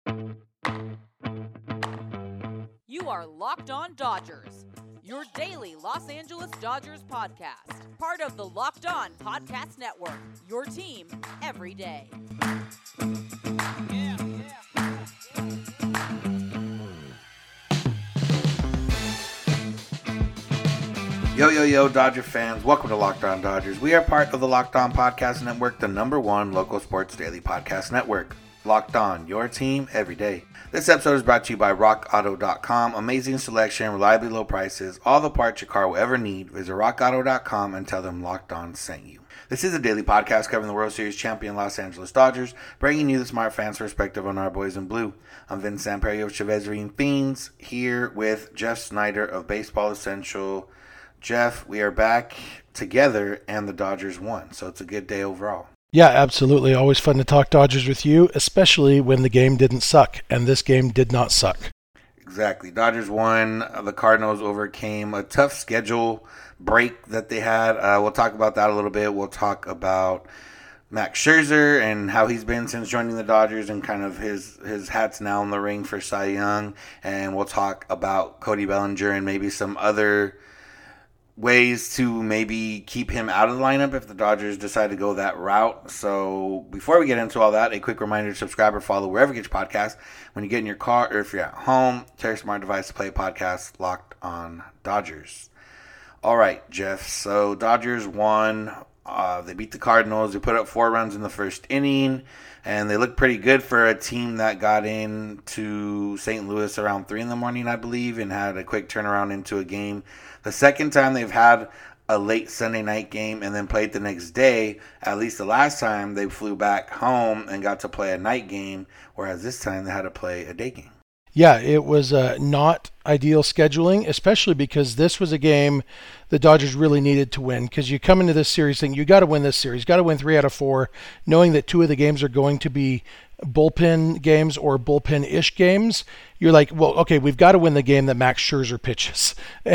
You are Locked On Dodgers, your daily Los Angeles Dodgers podcast. Part of the Locked On Podcast Network, your team every day. Yo, Dodger fans. Welcome to Locked On Dodgers. We are part of the Locked On Podcast Network, the #1 local sports daily podcast network. Locked On, your team every day. This episode is brought to you by RockAuto.com. Amazing selection, reliably low prices, all the parts your car will ever need. Visit RockAuto.com and tell them Locked On sent you. This is a daily podcast covering the World Series champion Los Angeles Dodgers, bringing you the smart fans' perspective on our boys in blue. I'm Vince Samperio of Chavez Ring Fiends, here with Jeff Snyder of Baseball Essential. Jeff, we are back together, and the Dodgers won, so it's a good day overall. Yeah, absolutely. Always fun to talk Dodgers with you, especially when the game didn't suck, and this game did not suck. Exactly. Dodgers won. The Cardinals overcame a tough schedule break that they had. We'll talk about that a little bit. We'll talk about Max Scherzer and how he's been since joining the Dodgers and kind of his hat's now in the ring for Cy Young. And we'll talk about Cody Bellinger and maybe some other ways to maybe keep him out of the lineup if the Dodgers decide to go that route. So before we get into all that, a quick reminder to subscribe or follow wherever you get your podcast. When you get in your car or if you're at home, tell your smart device to play a podcast Locked On Dodgers. All right, Jeff. So Dodgers won. They beat the Cardinals. They put up 4 runs in the first inning, and they looked pretty good for a team that got into St. Louis around 3 in the morning, I believe, and had a quick turnaround into a game. The second time they've had a late Sunday night game and then played the next day. At least the last time they flew back home and got to play a night game, whereas this time they had to play a day game. Yeah, it was not ideal scheduling, especially because this was a game the Dodgers really needed to win. Because you come into this series thinking, you got to win this series, got to win 3 out of 4, knowing that 2 of the games are going to be bullpen games or bullpen-ish games. You're like, well, okay, we've got to win the game that Max Scherzer pitches,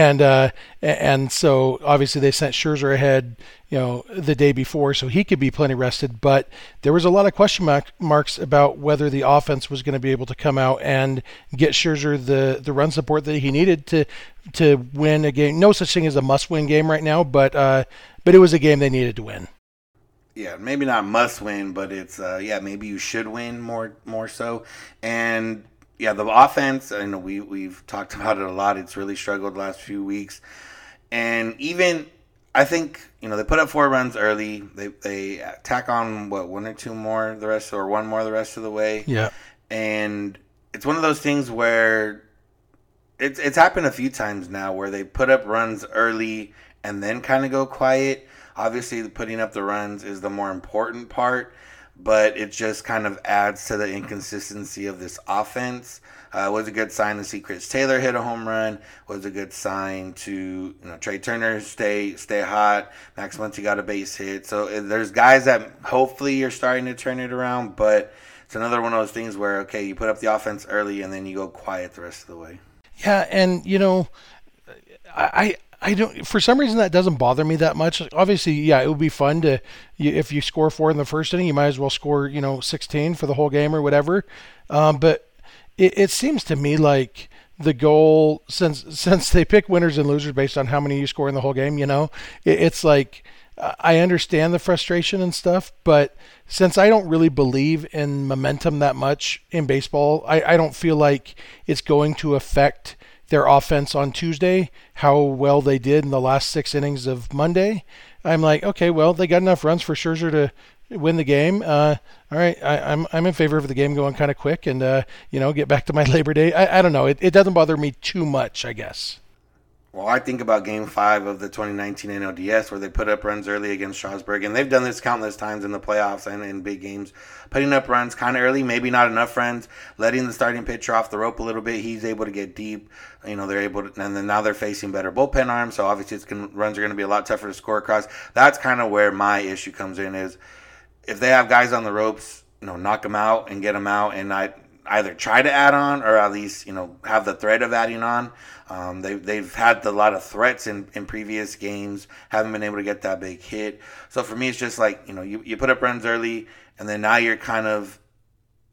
and so obviously they sent Scherzer ahead, the day before, so he could be plenty rested. But there was a lot of question marks about whether the offense was going to be able to come out and get Scherzer the run support that he needed to win a game. No such thing as a must-win game right now, but it was a game they needed to win. Yeah, maybe not must win, but it's maybe you should win more so. And yeah, the offense, I know we've talked about it a lot. It's really struggled the last few weeks. And even I think, they put up 4 runs early. They tack on 1 or 2 more the rest, or 1 more the rest of the way. Yeah. And it's one of those things where it's happened a few times now where they put up runs early and then kind of go quiet. Obviously, putting up the runs is the more important part, but it just kind of adds to the inconsistency of this offense. It was a good sign to see Chris Taylor hit a home run. It was a good sign to Trey Turner stay hot. Max Muncy got a base hit. So there's guys that hopefully are starting to turn it around, but it's another one of those things where, okay, you put up the offense early and then you go quiet the rest of the way. Yeah, and I don't. For some reason, that doesn't bother me that much. Obviously, yeah, it would be fun to if you score 4 in the first inning, you might as well score 16 for the whole game or whatever. But it seems to me like the goal, since they pick winners and losers based on how many you score in the whole game, it's like I understand the frustration and stuff, but since I don't really believe in momentum that much in baseball, I don't feel like it's going to affect their offense on Tuesday, how well they did in the last 6 innings of Monday. I'm like, okay, well, they got enough runs for Scherzer to win the game. All right, I'm in favor of the game going kind of quick and, get back to my Labor Day. I don't know. It doesn't bother me too much, I guess. Well, I think about Game 5 of the 2019 NLDS where they put up runs early against Strasburg, and they've done this countless times in the playoffs and in big games, putting up runs kind of early, maybe not enough runs, letting the starting pitcher off the rope a little bit. He's able to get deep. They're able to, and then now they're facing better bullpen arms, so obviously runs are going to be a lot tougher to score across. That's kind of where my issue comes in is if they have guys on the ropes, knock them out and get them out, and either try to add on or at least have the threat of adding on. They've had a lot of threats in previous games, haven't been able to get that big hit. So for me, it's just like you put up runs early, and then now you're kind of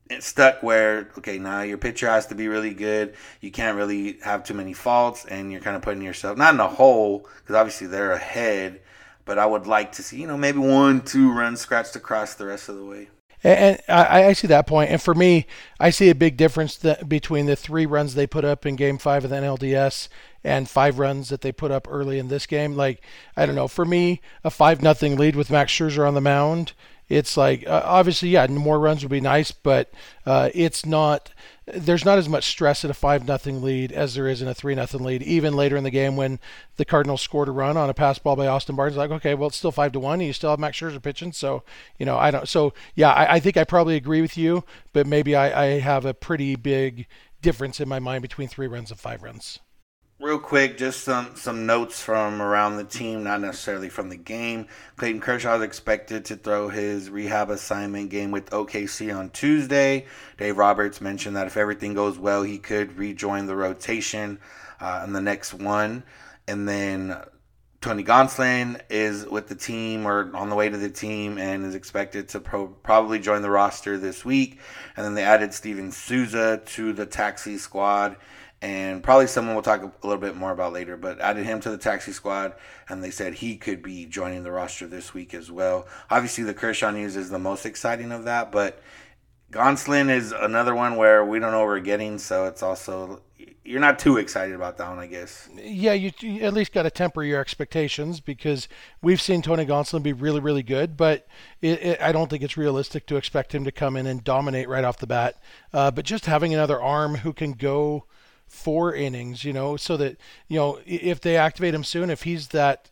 it's stuck where, okay, now your pitcher has to be really good. You can't really have too many faults, and you're kind of putting yourself, not in a hole, because obviously they're ahead, but I would like to see, maybe 1-2 runs scratched across the rest of the way. And I see that point. And for me, I see a big difference between the 3 runs they put up in Game 5 of the NLDS and 5 runs that they put up early in this game. Like, I don't know. For me, a 5-0 lead with Max Scherzer on the mound, it's like, obviously, yeah, more runs would be nice, but it's not. There's not as much stress at a 5-0 lead as there is in a 3-0 lead. Even later in the game when the Cardinals scored a run on a pass ball by Austin Barnes, like, okay, well, it's still 5-1, and you still have Max Scherzer pitching. So, I don't. So, yeah, I think I probably agree with you, but maybe I have a pretty big difference in my mind between 3 runs and 5 runs. Real quick, just some notes from around the team, not necessarily from the game. Clayton Kershaw is expected to throw his rehab assignment game with OKC on Tuesday. Dave Roberts mentioned that if everything goes well, he could rejoin the rotation in the next one. And then Tony Gonsolin is with the team or on the way to the team and is expected to probably join the roster this week. And then they added Steven Souza to the taxi squad. And probably someone we'll talk a little bit more about later, but added him to the taxi squad, and they said he could be joining the roster this week as well. Obviously, the Kershaw news is the most exciting of that, but Gonsolin is another one where we don't know what we're getting, so it's also, you're not too excited about that one, I guess. Yeah, you at least got to temper your expectations because we've seen Tony Gonsolin be really, really good, but I don't think it's realistic to expect him to come in and dominate right off the bat. But just having another arm who can go 4 innings, so that, if they activate him soon, if he's that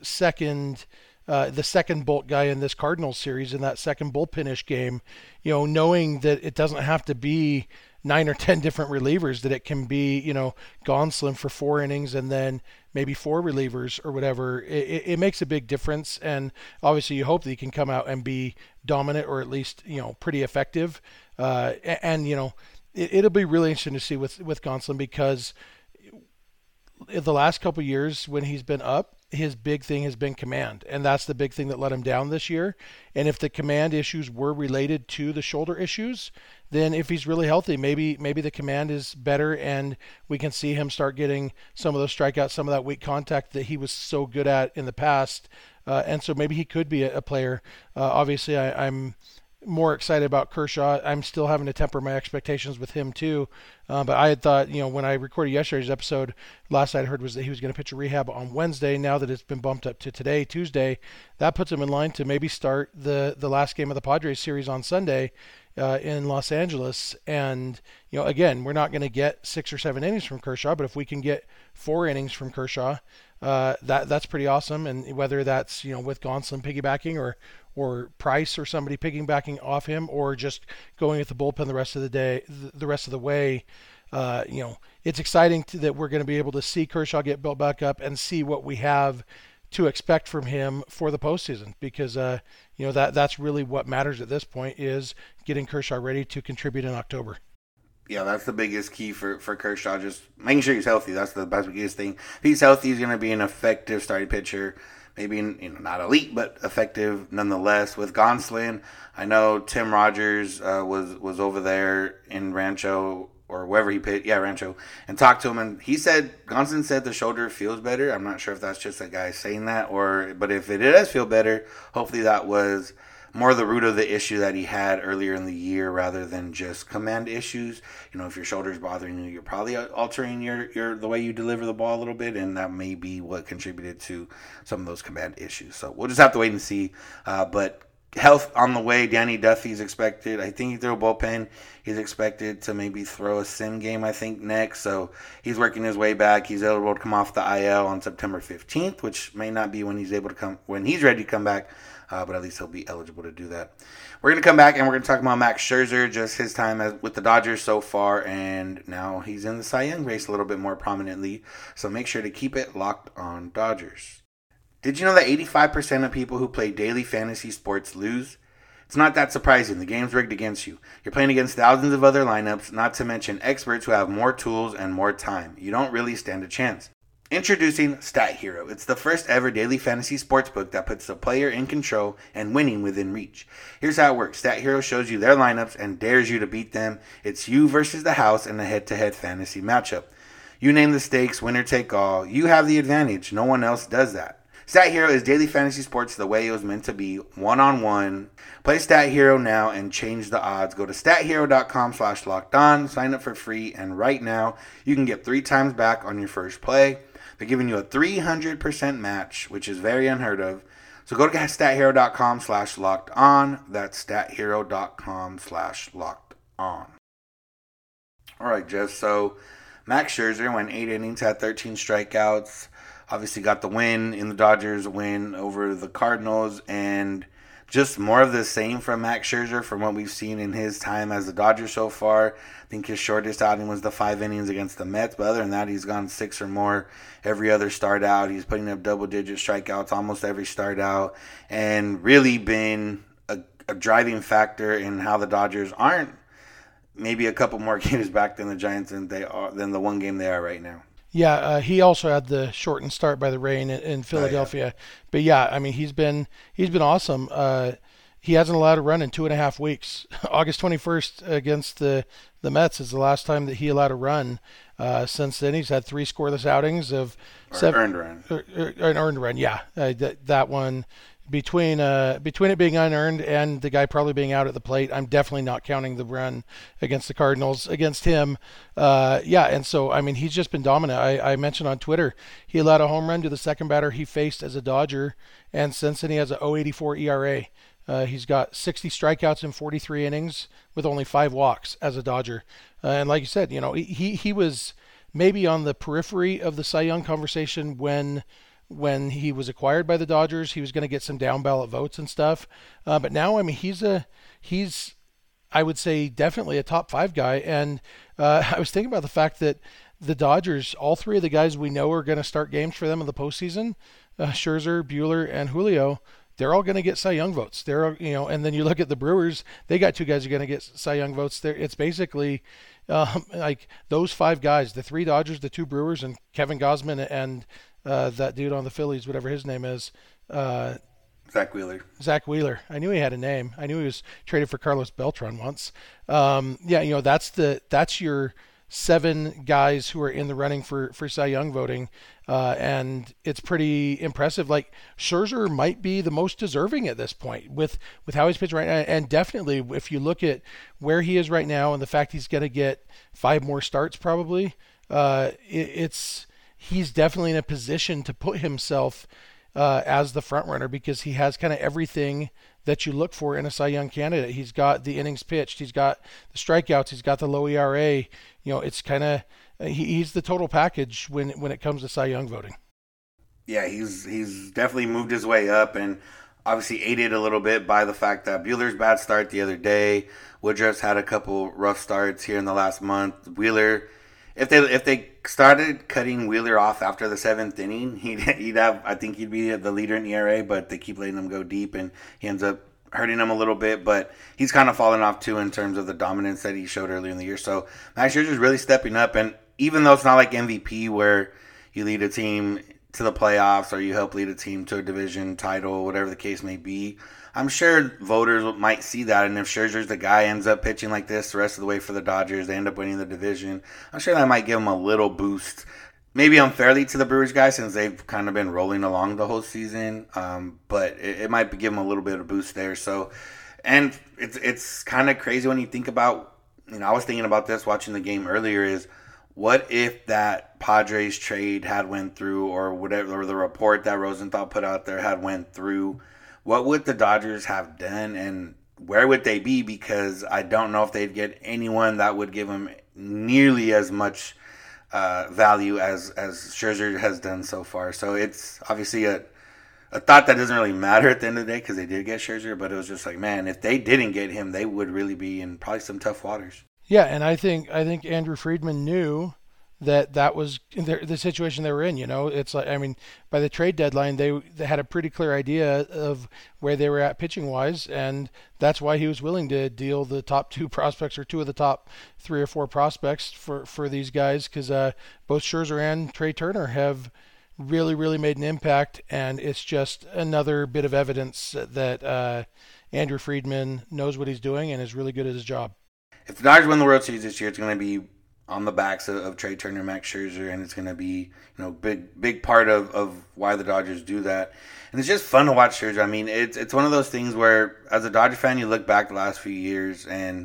the second Bolt guy in this Cardinals series in that second bullpenish game, knowing that it doesn't have to be 9 or 10 different relievers, that it can be, Gonsolin for 4 innings and then maybe 4 relievers or whatever, it makes a big difference. And obviously you hope that he can come out and be dominant or at least, pretty effective. It'll be really interesting to see with Gonsolin because the last couple of years when he's been up, his big thing has been command, and that's the big thing that let him down this year. And if the command issues were related to the shoulder issues, then if he's really healthy, maybe the command is better and we can see him start getting some of those strikeouts, some of that weak contact that he was so good at in the past. And so maybe he could be a player. Obviously, I'm more excited about Kershaw. I'm still having to temper my expectations with him too. But I had thought, when I recorded yesterday's episode, last I'd heard was that he was going to pitch a rehab on Wednesday. Now that it's been bumped up to today, Tuesday, that puts him in line to maybe start the last game of the Padres series on Sunday in Los Angeles. And, again, we're not going to get 6 or 7 innings from Kershaw, but if we can get 4 innings from Kershaw, that's pretty awesome. And whether that's, with Gonsolin piggybacking or Price or somebody piggybacking off him, or just going at the bullpen the rest of the way, it's exciting that we're going to be able to see Kershaw get built back up and see what we have to expect from him for the postseason, because that's really what matters at this point, is getting Kershaw ready to contribute in October. Yeah, that's the biggest key for Kershaw, just making sure he's healthy. That's the biggest thing. If he's healthy, he's going to be an effective starting pitcher. Maybe not elite, but effective nonetheless. With Gonsolin, I know Tim Rogers was over there in Rancho or wherever he pitched, Rancho, and talked to him, and Gonsolin said the shoulder feels better. I'm not sure if that's just a guy saying that, but if it does feel better, hopefully that was more the root of the issue that he had earlier in the year rather than just command issues. If your shoulder's bothering you, you're probably altering your the way you deliver the ball a little bit, and that may be what contributed to some of those command issues. So we'll just have to wait and see. But health on the way. Danny Duffy's expected. I think he threw a bullpen. He's expected to maybe throw a sim game, I think, next. So he's working his way back. He's able to come off the IL on September 15th, which may not be when he's ready to come back. But at least he'll be eligible to do that. We're going to come back and we're going to talk about Max Scherzer, just his time with the Dodgers so far, and now he's in the Cy Young race a little bit more prominently. So make sure to keep it locked on Dodgers. Did you know that 85% of people who play daily fantasy sports lose? It's not that surprising. The game's rigged against you. You're playing against thousands of other lineups, not to mention experts who have more tools and more time. You don't really stand a chance. Introducing Stat Hero. It's the first ever daily fantasy sportsbook that puts the player in control and winning within reach. Here's how it works. Stat Hero shows you their lineups and dares you to beat them. It's you versus the house in a head-to-head fantasy matchup. You name the stakes, winner take all. You have the advantage. No one else does that. Stat Hero is daily fantasy sports the way it was meant to be, one-on-one. Play Stat Hero now and change the odds. Go to stathero.com/lockedon, sign up for free, and right now you can get 3 times back on your first play. They're giving you a 300% match, which is very unheard of. So go to stathero.com/lockedon. That's stathero.com/lockedon. All right, Jeff. So Max Scherzer went 8 innings, had 13 strikeouts. Obviously got the win in the Dodgers win over the Cardinals, and just more of the same from Max Scherzer from what we've seen in his time as the Dodger so far. I think his shortest outing was the 5 innings against the Mets, but other than that, he's gone 6 or more every other start out. He's putting up double-digit strikeouts almost every start out, and really been a driving factor in how the Dodgers aren't maybe a couple more games back than the Giants than the one game they are right now. Yeah, he also had the shortened start by the rain in Philadelphia. Oh, yeah. But yeah, I mean he's been awesome. He hasn't allowed a run in 2.5 weeks. August 21st against the Mets is the last time that he allowed a run. Since then, he's had 3 scoreless outings of 7 earned run. An earned run, yeah. That one between it being unearned and the guy probably being out at the plate, I'm definitely not counting the run against the Cardinals against him. And so I mean he's just been dominant. I mentioned on Twitter he allowed a home run to the second batter he faced as a Dodger, and since then he has a 0.84 ERA. He's got 60 strikeouts in 43 innings with only 5 walks as a Dodger. And like you said, you know, he was maybe on the periphery of the Cy Young conversation when he was acquired by the Dodgers. He was going to get some down ballot votes and stuff. But now, I mean, he's I would say definitely a top 5 guy. And I was thinking about the fact that the Dodgers, all 3 of the guys we know are going to start games for them in the postseason, Scherzer, Buehler, and Julio, they're all going to get Cy Young votes. And then you look at the Brewers, they got 2 guys who are going to get Cy Young votes. It's basically like those 5 guys, the 3 Dodgers, the 2 Brewers, and Kevin Gausman and that dude on the Phillies, whatever his name is. Zach Wheeler. Zach Wheeler. I knew he had a name. I knew he was traded for Carlos Beltran once. That's your 7 guys who are in the running for Cy Young voting. And it's pretty impressive. Like Scherzer might be the most deserving at this point with how he's pitching right now. And definitely if you look at where he is right now and the fact he's going to get 5 more starts probably, he's definitely in a position to put himself as the front runner because he has kind of everything that you look for in a Cy Young candidate. He's got the innings pitched, he's got the strikeouts, he's got the low ERA. You know, it's kind of he's the total package when it comes to Cy Young voting. Yeah, he's definitely moved his way up, and obviously aided a little bit by the fact that Buehler's bad start the other day. Woodruff's had a couple rough starts here in the last month. Wheeler, if they started cutting Wheeler off after the 7th inning, he'd have, I think he'd be the leader in ERA, but they keep letting him go deep, and he ends up hurting him a little bit. But he's kind of fallen off too in terms of the dominance that he showed earlier in the year. So Max Scherzer's really stepping up, and even though it's not like MVP where you lead a team to the playoffs or you help lead a team to a division title, whatever the case may be, I'm sure voters might see that, and if Scherzer's the guy ends up pitching like this the rest of the way for the Dodgers, they end up winning the division, I'm sure that might give him a little boost. Maybe unfairly to the Brewers guys since they've kind of been rolling along the whole season, but it might give them a little bit of boost there. So, and it's kind of crazy when you think about, I was thinking about this watching the game earlier, is what if that Padres trade had went through, or whatever, or the report that Rosenthal put out there had went through? What would the Dodgers have done, and where would they be? Because I don't know if they'd get anyone that would give them nearly as much value as Scherzer has done so far. So it's obviously a thought that doesn't really matter at the end of the day because they did get Scherzer, but it was just like, man, if they didn't get him, they would really be in probably some tough waters. Yeah, and I think Andrew Friedman knew that was the situation they were in. It's like, I mean, by the trade deadline, they had a pretty clear idea of where they were at pitching wise, and that's why he was willing to deal the top two prospects, or two of the top 3 or 4 prospects for these guys, because both Scherzer and Trey Turner have really, really made an impact, and it's just another bit of evidence that Andrew Friedman knows what he's doing and is really good at his job. If the Dodgers win the World Series this year, it's going to be on the backs of Trey Turner, Max Scherzer, and it's going to be big part of why the Dodgers do that. And it's just fun to watch Scherzer. I mean, it's one of those things where, as a Dodger fan, you look back the last few years, and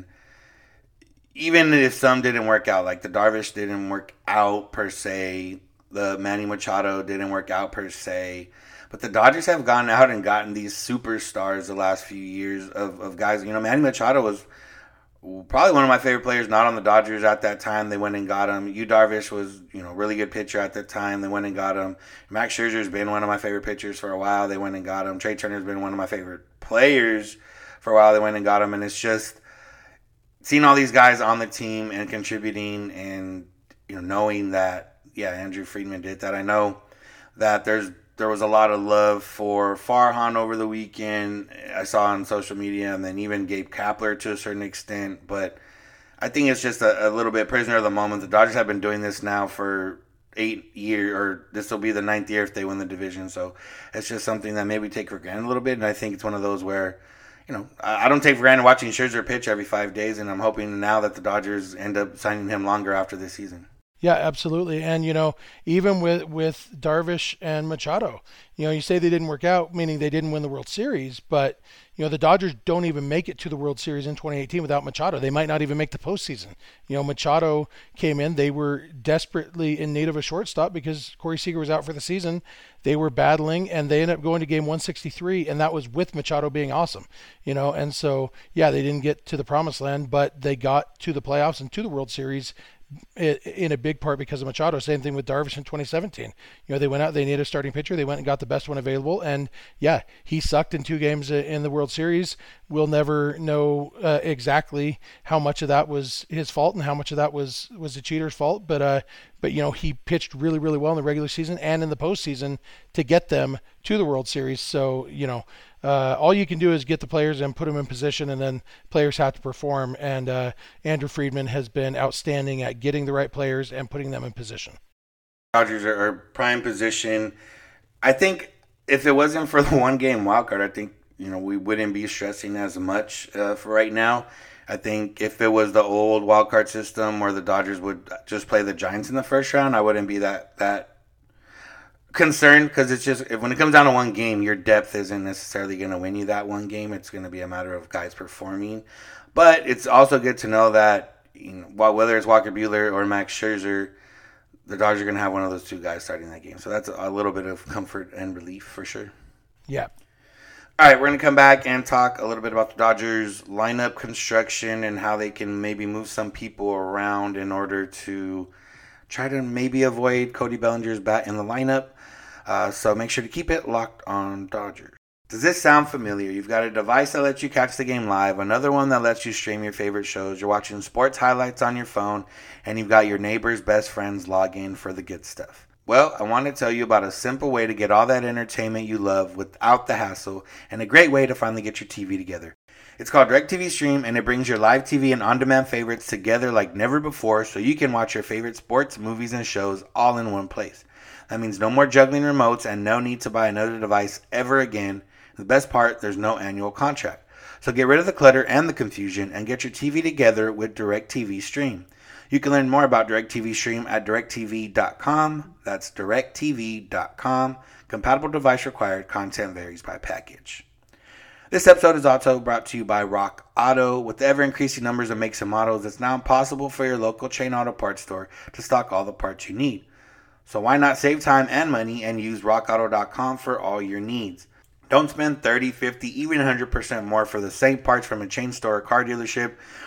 even if some didn't work out, like the Darvish didn't work out per se, the Manny Machado didn't work out per se, but the Dodgers have gone out and gotten these superstars the last few years of guys. Manny Machado was probably one of my favorite players, not on the Dodgers at that time. They went and got him. Yu Darvish was, really good pitcher at that time. They went and got him. Max Scherzer's been one of my favorite pitchers for a while. They went and got him. Trey Turner's been one of my favorite players for a while. They went and got him. And it's just seeing all these guys on the team and contributing, and, knowing that, yeah, Andrew Friedman did that. I know that there was a lot of love for Farhan over the weekend. I saw on social media, and then even Gabe Kapler to a certain extent. But I think it's just a little bit prisoner of the moment. The Dodgers have been doing this now for 8 years, or this will be the 9th year if they win the division. So it's just something that maybe we take for granted a little bit. And I think it's one of those where, I don't take for granted watching Scherzer pitch every 5 days. And I'm hoping now that the Dodgers end up signing him longer after this season. Yeah, absolutely. And, even with Darvish and Machado, you say they didn't work out, meaning they didn't win the World Series, but, the Dodgers don't even make it to the World Series in 2018 without Machado. They might not even make the postseason. Machado came in. They were desperately in need of a shortstop because Corey Seager was out for the season. They were battling, and they ended up going to game 163, and that was with Machado being awesome. And so, yeah, they didn't get to the promised land, but they got to the playoffs and to the World Series in a big part because of Machado. Same thing with Darvish in 2017. They went out, they needed a starting pitcher, they went and got the best one available, and yeah, he sucked in 2 games in the World Series. We'll never know exactly how much of that was his fault and how much of that was the cheater's fault, but he pitched really, really well in the regular season and in the postseason to get them to the World Series. So, all you can do is get the players and put them in position, and then players have to perform. And Andrew Friedman has been outstanding at getting the right players and putting them in position. Dodgers are prime position. I think if it wasn't for the 1-game wild card, I think we wouldn't be stressing as much for right now. I think if it was the old wild card system where the Dodgers would just play the Giants in the first round, I wouldn't be that concerned, because it's just, when it comes down to 1 game, your depth isn't necessarily going to win you that 1 game. It's going to be a matter of guys performing. But it's also good to know that whether it's Walker Buehler or Max Scherzer, the Dodgers are going to have one of those 2 guys starting that game. So that's a little bit of comfort and relief for sure. Yeah. All right, we're going to come back and talk a little bit about the Dodgers lineup construction and how they can maybe move some people around in order to try to maybe avoid Cody Bellinger's bat in the lineup. So make sure to keep it locked on Dodgers. Does this sound familiar? You've got a device that lets you catch the game live, another one that lets you stream your favorite shows, you're watching sports highlights on your phone, and you've got your neighbor's best friends log in for the good stuff. Well, I want to tell you about a simple way to get all that entertainment you love without the hassle, and a great way to finally get your TV together. It's called DirecTV Stream, and it brings your live TV and on-demand favorites together like never before, so you can watch your favorite sports, movies, and shows all in one place. That means no more juggling remotes and no need to buy another device ever again. The best part, there's no annual contract. So get rid of the clutter and the confusion and get your TV together with DirecTV Stream. You can learn more about DirecTV Stream at directtv.com. That's directtv.com. Compatible device required. Content varies by package. This episode is also brought to you by Rock Auto. With the ever-increasing numbers of makes and models, it's now impossible for your local chain auto parts store to stock all the parts you need. So why not save time and money and use rockauto.com for all your needs? Don't spend 30, 50, even 100% more for the same parts from a chain store or car dealership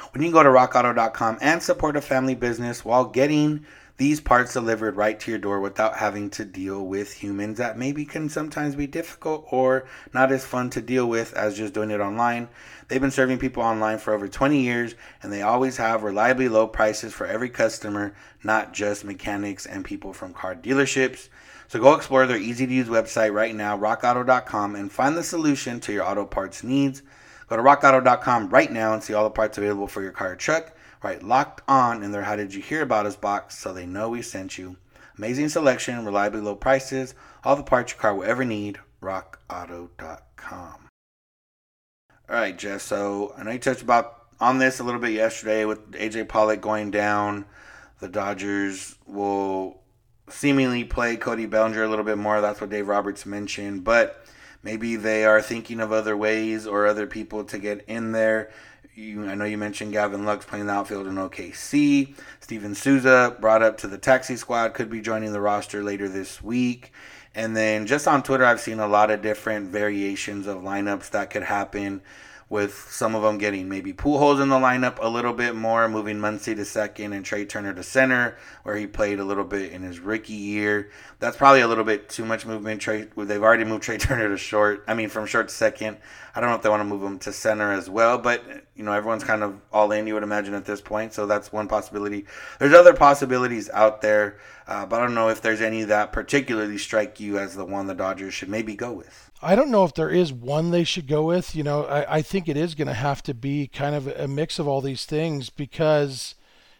when you can go to rockauto.com and support a family business while getting these parts delivered right to your door without having to deal with humans that maybe can sometimes be difficult or not as fun to deal with as just doing it online. They've been serving people online for over 20 years, and they always have reliably low prices for every customer, not just mechanics and people from car dealerships. So go explore their easy-to-use website right now, rockauto.com, and find the solution to your auto parts needs. Go to rockauto.com right now and see all the parts available for your car or truck. Right, Locked On in their How Did You Hear About Us box so they know we sent you. Amazing selection, reliably low prices, all the parts your car will ever need, rockauto.com. All right, Jess, so I know you touched on this a little bit yesterday with A.J. Pollock going down. The Dodgers will seemingly play Cody Bellinger a little bit more. That's what Dave Roberts mentioned, but maybe they are thinking of other ways or other people to get in there. I know you mentioned Gavin Lux playing the outfield in OKC. Steven Souza brought up to the taxi squad, could be joining the roster later this week. And then just on Twitter, I've seen a lot of different variations of lineups that could happen, with some of them getting maybe Pujols in the lineup a little bit more, moving Muncy to second and Trey Turner to center, where he played a little bit in his rookie year. That's probably a little bit too much movement. They've already moved Trey Turner from short to second. I don't know if they want to move him to center as well, but everyone's kind of all in, you would imagine, at this point. So that's one possibility. There's other possibilities out there, but I don't know if there's any that particularly strike you as the one the Dodgers should maybe go with. I don't know if there is one they should go with. I think it is going to have to be kind of a mix of all these things because,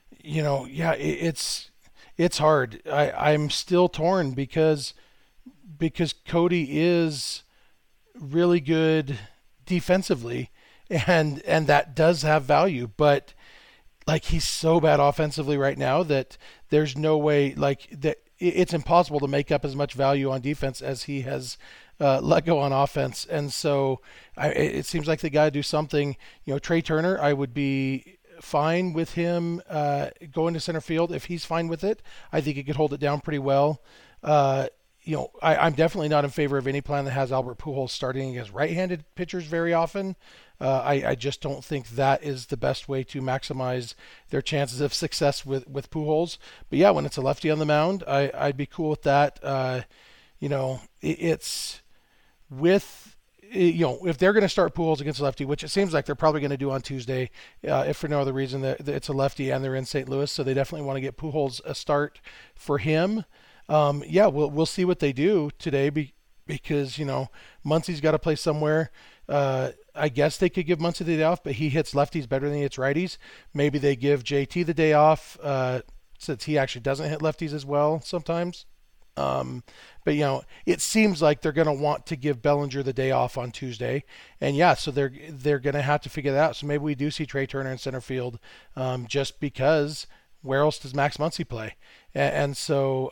it's hard. I'm still torn because Cody is really good defensively and that does have value, but he's so bad offensively right now that there's no way that it's impossible to make up as much value on defense as he has let go on offense. And so it seems like they got to do something. Trey Turner, I would be fine with him going to center field if he's fine with it. I think he could hold it down pretty well. I'm definitely not in favor of any plan that has Albert Pujols starting against right-handed pitchers very often. I just don't think that is the best way to maximize their chances of success with Pujols. But yeah, when it's a lefty on the mound, I'd be cool with that. It's with, if they're going to start Pujols against a lefty, which it seems like they're probably going to do on Tuesday, if for no other reason that it's a lefty and they're in St. Louis, so they definitely want to get Pujols a start for him. We'll see what they do today because Muncy's got to play somewhere. I guess they could give Muncy the day off, but he hits lefties better than he hits righties. Maybe they give JT the day off since he actually doesn't hit lefties as well sometimes. But it seems like they're going to want to give Bellinger the day off on Tuesday, and so they're going to have to figure that out. So maybe we do see Trey Turner in center field, just because where else does Max Muncy play? And so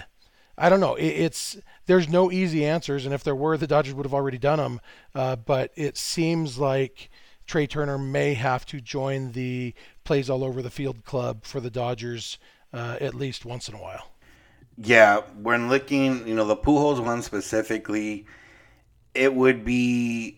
I don't know. There's no easy answers, and if there were, the Dodgers would have already done them. But it seems like Trey Turner may have to join the plays all over the field club for the Dodgers at least once in a while. Yeah, when looking, the Pujols one specifically, it would be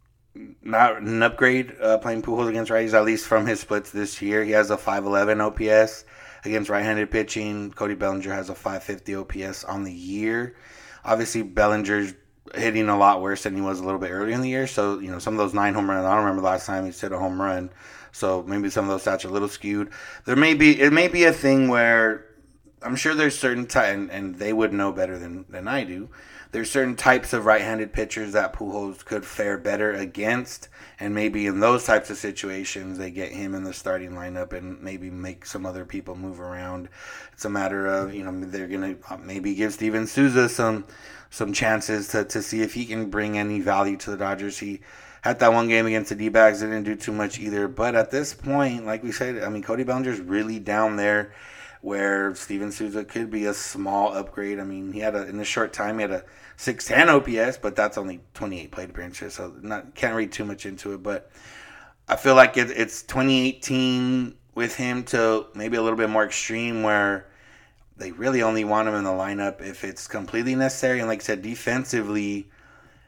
not an upgrade playing Pujols against righties, at least from his splits this year. He has a 511 OPS against right-handed pitching. Cody Bellinger has a 550 OPS on the year. Obviously, Bellinger's hitting a lot worse than he was a little bit earlier in the year. So, some of those 9 home runs, I don't remember the last time he's hit a home run. So maybe some of those stats are a little skewed. It may be a thing where I'm sure there's certain types, and they would know better than I do. There's certain types of right-handed pitchers that Pujols could fare better against, and maybe in those types of situations they get him in the starting lineup and maybe make some other people move around. It's a matter of, they're going to maybe give Steven Souza some chances to see if he can bring any value to the Dodgers. He had that one game against the D-backs, didn't do too much either. But at this point, like we said, Cody Bellinger's really down there where Steven Souza could be a small upgrade. In a short time, he had a 610 OPS, but that's only 28 plate appearances, so can't read too much into it. But I feel like it's 2018 with him to maybe a little bit more extreme, where they really only want him in the lineup if it's completely necessary. And like I said, defensively,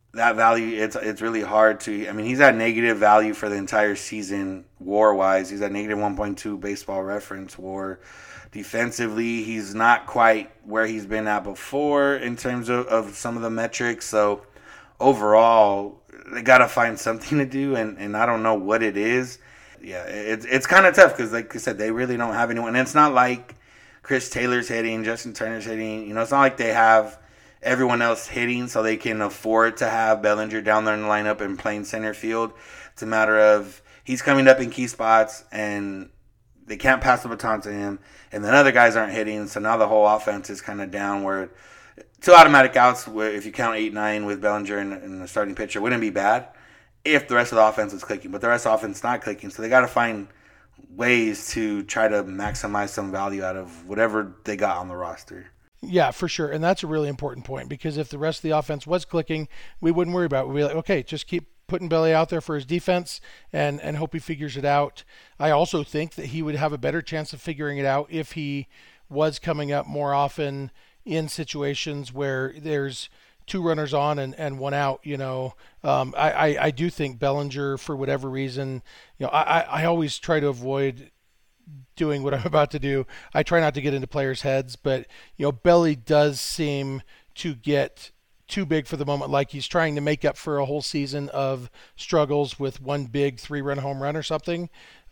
that value, it's really hard to. I mean, he's at negative value for the entire season WAR wise. He's at negative 1.2 Baseball Reference WAR. Defensively, he's not quite where he's been at before in terms of some of the metrics. So overall, they got to find something to do, and I don't know what it is. Yeah, it's kind of tough because, like I said, they really don't have anyone. And it's not like Chris Taylor's hitting, Justin Turner's hitting. It's not like they have everyone else hitting so they can afford to have Bellinger down there in the lineup and playing center field. It's a matter of he's coming up in key spots, and they can't pass the baton to him, and then other guys aren't hitting, so now the whole offense is kind of down where 2 automatic outs, where if you count 8-9 with Bellinger and the starting pitcher, wouldn't be bad if the rest of the offense was clicking, but the rest of the offense is not clicking, so they got to find ways to try to maximize some value out of whatever they got on the roster. Yeah, for sure, and that's a really important point, because if the rest of the offense was clicking, we wouldn't worry about it. We'd be like, okay, just keep putting Belly out there for his defense and hope he figures it out. I also think that he would have a better chance of figuring it out if he was coming up more often in situations where there's 2 runners on and 1 out. I do think Bellinger, for whatever reason, I always try to avoid doing what I'm about to do. I try not to get into players' heads, but Belly does seem to get too big for the moment, like he's trying to make up for a whole season of struggles with 1 big 3-run home run or something.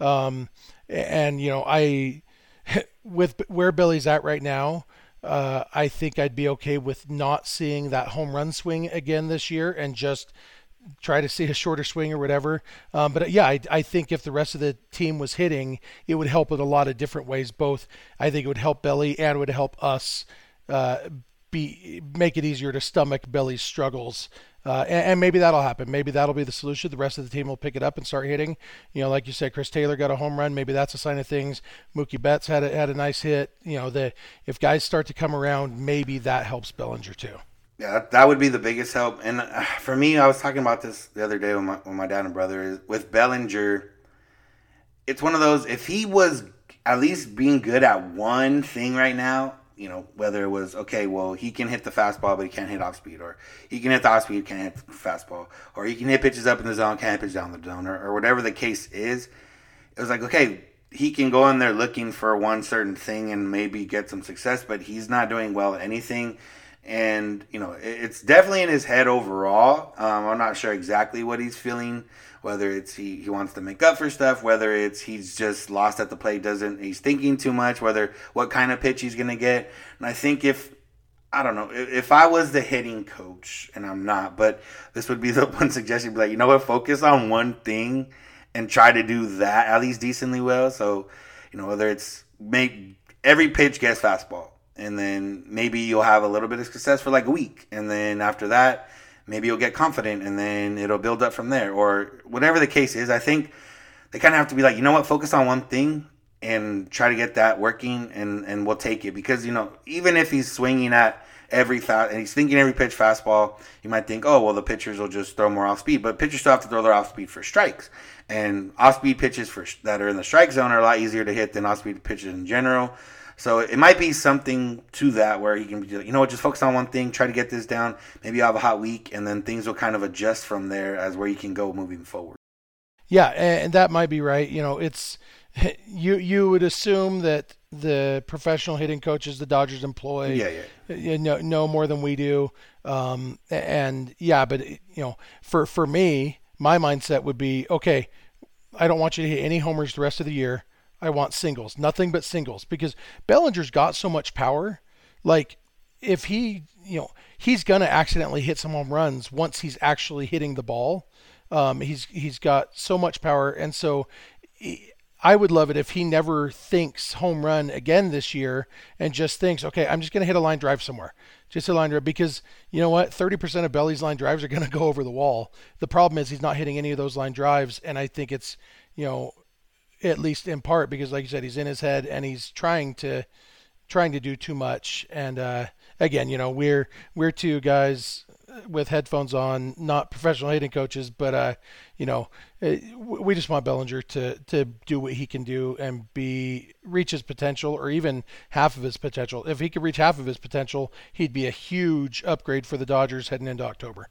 I with where Billy's at right now, I think I'd be okay with not seeing that home run swing again this year and just try to see a shorter swing or whatever. I think if the rest of the team was hitting, it would help in a lot of different ways. Both, I think it would help Belly and would help us make it easier to stomach Belly's struggles. And maybe that'll happen. Maybe that'll be the solution. The rest of the team will pick it up and start hitting. Like you said, Chris Taylor got a home run. Maybe that's a sign of things. Mookie Betts had a nice hit. If guys start to come around, maybe that helps Bellinger too. Yeah, that would be the biggest help. And for me, I was talking about this the other day with my dad and brother. Is with Bellinger, it's one of those, if he was at least being good at one thing right now, whether it was, okay, well, he can hit the fastball, but he can't hit off speed, or he can hit the off speed, can't hit the fastball, or he can hit pitches up in the zone, can't hit pitches down the zone, or whatever the case is. It was like, okay, he can go in there looking for one certain thing and maybe get some success, but he's not doing well at anything. And, it's definitely in his head overall. I'm not sure exactly what he's feeling, whether it's he wants to make up for stuff, whether it's he's just lost at the plate, he's thinking too much, what kind of pitch he's going to get. And I think if I was the hitting coach, and I'm not, but this would be the one suggestion, be like, focus on one thing and try to do that at least decently well. So, whether it's make every pitch guess fastball, and then maybe you'll have a little bit of success for like a week. And then after that, maybe you'll get confident, and then it'll build up from there. Or whatever the case is, I think they kind of have to be like, focus on one thing and try to get that working, and we'll take it. Because, even if he's swinging at and he's thinking every pitch fastball, you might think, oh, well, the pitchers will just throw more off speed. But pitchers still have to throw their off speed for strikes. And off speed pitches that are in the strike zone are a lot easier to hit than off speed pitches in general. So it might be something to that where he can be, just focus on one thing, try to get this down. Maybe you'll have a hot week, and then things will kind of adjust from there as where you can go moving forward. Yeah, and that might be right. It's you would assume that the professional hitting coaches the Dodgers employ know more than we do. But for me, my mindset would be, okay, I don't want you to hit any homers the rest of the year. I want singles, nothing but singles, because Bellinger's got so much power. Like, if he's going to accidentally hit some home runs once he's actually hitting the ball. He's got so much power. And so I would love it if he never thinks home run again this year and just thinks, okay, I'm just going to hit a line drive somewhere. Just a line drive, because you know what? 30% of Belly's line drives are going to go over the wall. The problem is he's not hitting any of those line drives. And I think it's, at least in part because, like you said, he's in his head and he's trying to do too much. And again, we're two guys with headphones on, not professional hitting coaches, but we just want Bellinger to do what he can do and reach his potential, or even half of his potential. If he could reach half of his potential, he'd be a huge upgrade for the Dodgers heading into October.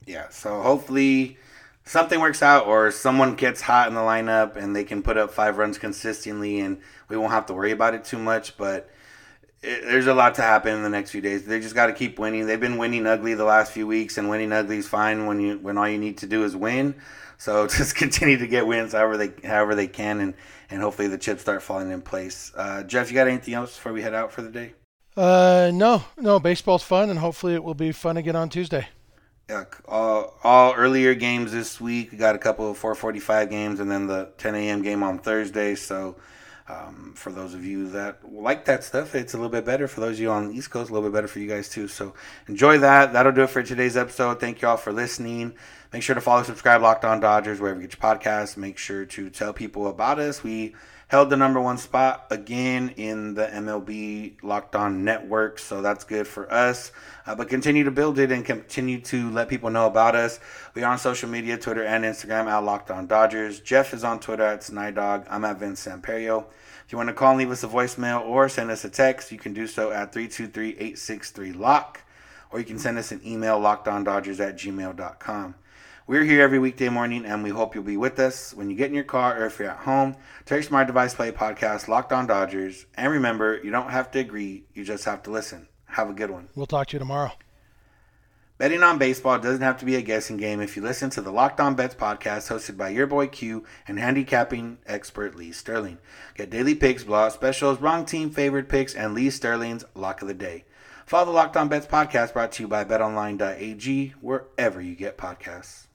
Yeah, so hopefully something works out or someone gets hot in the lineup and they can put up 5 runs consistently and we won't have to worry about it too much. But there's a lot to happen in the next few days. They just got to keep winning. They've been winning ugly the last few weeks, and winning ugly is fine when all you need to do is win. So just continue to get wins however they can, and hopefully the chips start falling in place. Jeff, you got anything else before we head out for the day? No. Baseball's fun, and hopefully it will be fun again on Tuesday. Yeah, all earlier games this week. We got a couple of 4:45 games, and then the 10 a.m. game on Thursday. So for those of you that like that stuff, it's a little bit better. For those of you on the East Coast, a little bit better for you guys too. So enjoy that. That'll do it for today's episode. Thank you all for listening. Make sure to follow, subscribe, Locked On Dodgers, wherever you get your podcasts. Make sure to tell people about us. We held the number 1 spot again in the MLB Locked On Network, so that's good for us. But continue to build it and continue to let people know about us. We are on social media, Twitter and Instagram, at Locked On Dodgers. Jeff is on Twitter at Snydog. I'm at Vince Samperio. If you want to call and leave us a voicemail or send us a text, you can do so at 323-863-LOCK, or you can send us an email, lockedondodgers@gmail.com. We're here every weekday morning, and we hope you'll be with us when you get in your car or if you're at home. To your smart device, play podcast, Locked On Dodgers. And remember, you don't have to agree, you just have to listen. Have a good one. We'll talk to you tomorrow. Betting on baseball doesn't have to be a guessing game if you listen to the Locked On Bets podcast hosted by your boy Q and handicapping expert Lee Sterling. Get daily picks, blowout specials, wrong team favorite picks, and Lee Sterling's Lock of the Day. Follow the Locked On Bets podcast brought to you by BetOnline.ag wherever you get podcasts.